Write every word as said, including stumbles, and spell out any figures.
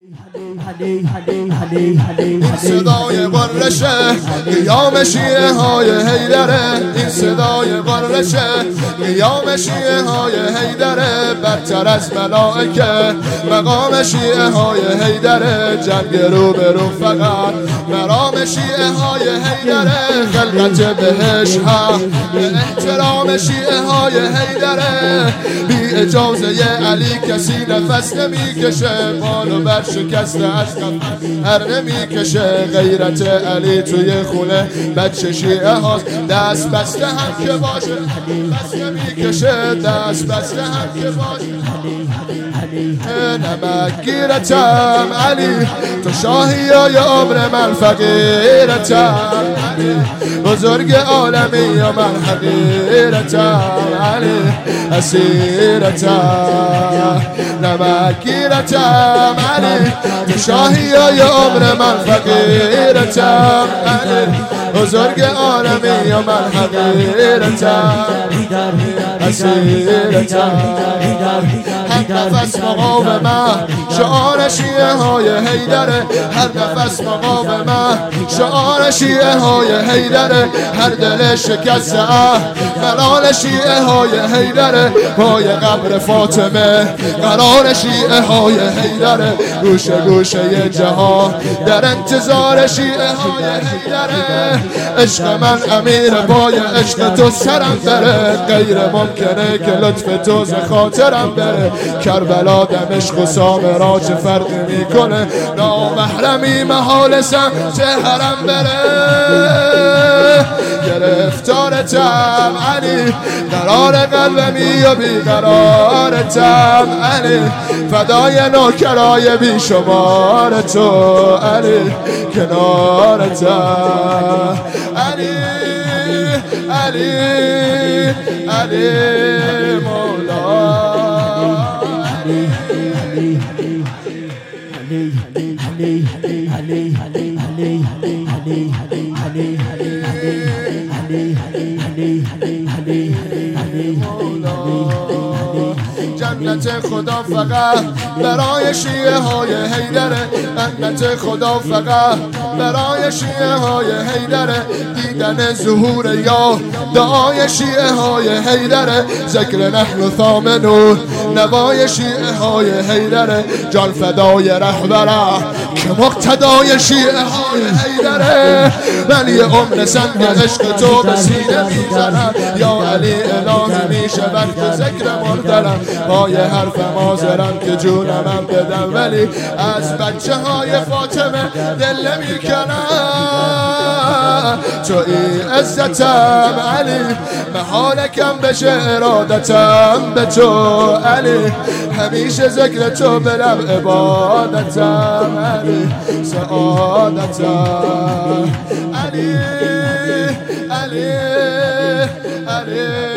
این صدای قررشه قیام شیعه های حیدره، این صدای قررشه قیام شیعه های حیدره، برتر از ملائکه مقام شیعه های حیدره، جنگ رو به رو فقط مرام شیعه های حیدره، خلقت بهش هم به احترام شیعه های حیدره، بی اجازه علی کسی نفس نمیکشه، بالو بر شکسته از هر نمیکشه، غیرت علی توی خونه بچه شیعه هاست، دست بسته هم که باشه بس نمیکشه، دست بسته هم که باشه نمک گیرتم علی، تو شاهی یا یا عمر من فقیرتم علی، بزرگ عالمی یا من حقیرتم علی، اسیرتم نمک گیرتم علی، تو شاهی یا یا عمر من فقیرتم علی، بزرگ عالمی یا من حقیرتم اسیرتم، هر نفس مقاومت شعار شیعه های حیدره، هر نفس مقاومت شعار شیعه های حیدره، هر دل شکسته ملال شیعه های حیدره، پای قبر فاطمه قرار شیعه های حیدره، گوشه گوشه جهان در انتظار شیعه های حیدره، عشق من امیر پای عشق تو سرم بره، غیر ممکنه که لطف تو ز خاطرم بره، کربلا دمشق و سامرا چه فرقی میکنه، نامحرمی محال سم چه حرم بره، گرفتارتم علی قرار قلبمی و بیقرارتم علی، فدای نوکرای بی شمار تو علی، کنارتم علی علی علی مولا جنت خدا فقط برای شیعه های حیدره، جنت خدا فقط برای شیعه های حیدره، دیدن ظهور یا دعای شیعه های حیدره، ذکر نحن ثامنون نوای شیعه های حیدره، جان فدای رهبره که مقتدای شیعه های حیدره، ولی عمر سنگ عشق تو به سینه میزنم، یا علی الهی میشود که ذکر مردرم، پای حرف مازرم که جونمم بدم، ولی از بچه های فاطمه دل نمیکنم، تو ای عزتم علی، محالکم بشه ارادتم به تو علی، همیشه ذکر تو برم عبادتم علی، سعادتم علی علی علی